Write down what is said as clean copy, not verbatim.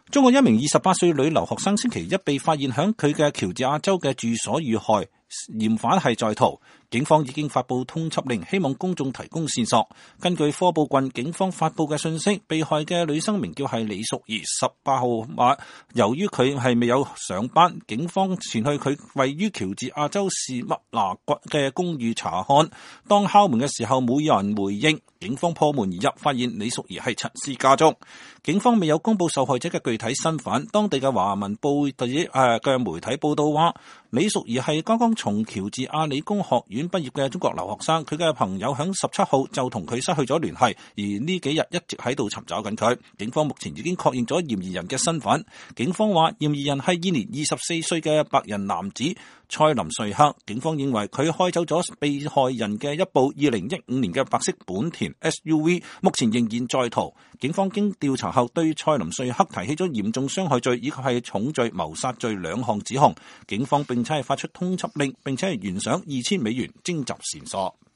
中國一名28歲女留學生星期一被發現響佢嘅喬治亞州嘅住所遇害，嫌犯係在逃。警方已經發布通緝令，希望公眾提供線索。根據科布郡警方發布嘅信息，被害嘅女生名叫係李淑儀，18號晚，由於佢係未有上班，警方前去佢位於喬治亞州市麥拿郡嘅公寓查看。當敲門嘅時候，冇人回應，警方破門而入，發現李淑儀係陳屍家中。警方未有公布受害者嘅具體身份。當地嘅華文報嘅媒體報道話，李淑儀係剛剛從喬治亞理工學院畢業嘅中國留學生，佢嘅朋友響17號就同佢失去咗聯繫，而呢幾日一直喺度尋找緊佢。警方目前已經確認咗嫌疑人嘅身份。警方話嫌疑人係現年24歲嘅白人男子蔡林瑞克。警方認為佢開走咗被害人嘅一部2015年嘅白色本田 SUV， 目前仍然在逃。警方經調查後對蔡林瑞克提起咗嚴重傷害罪以及係重罪謀殺罪2項指控。警方並且係發出通緝令，並且係懸賞$2000徵集線索。